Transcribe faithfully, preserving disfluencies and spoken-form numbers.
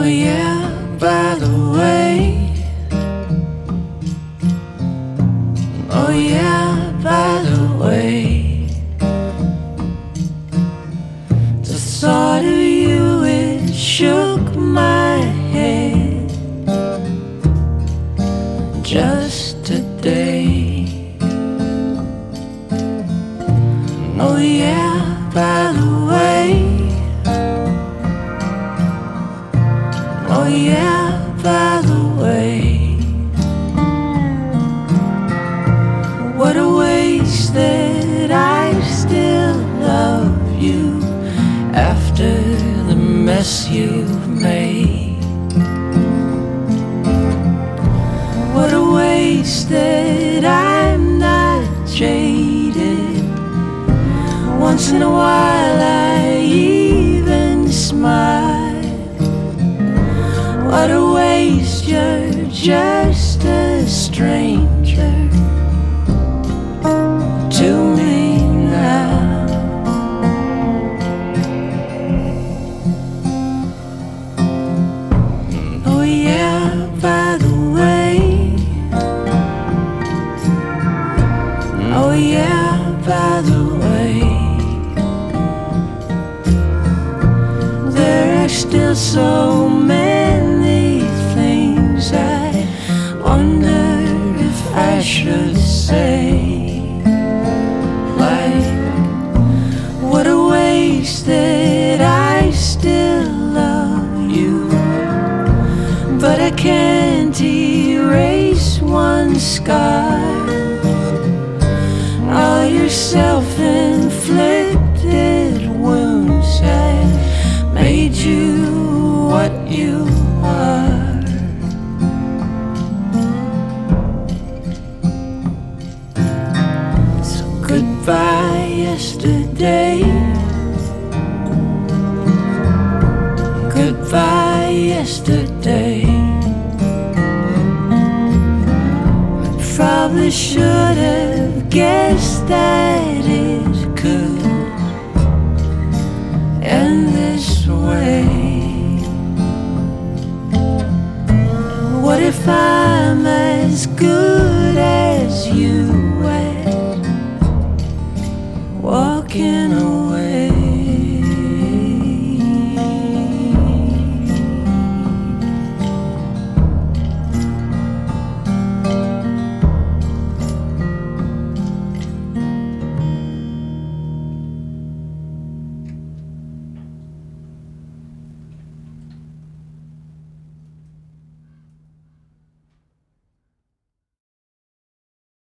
yeah, by the way. Oh yeah, by the way. The thought of you, it shook my head just today. Oh yeah, by the way. Oh yeah, by the way. What a waste that I still love you after the mess you've made. What a waste that I'm not jaded. Once in a while I even smile. What a waste, you're just a stranger to me now. Oh yeah, by the way. Oh yeah, by the way. There are still so many things I wonder if I should say. Like, what a waste that I still love you, but I can't erase one scar. All your self-inflicted wounds have made you what you are. So goodbye yesterday. Goodbye yesterday. I probably should have guessed that it could end this way. What if I'm as good as you at walking away?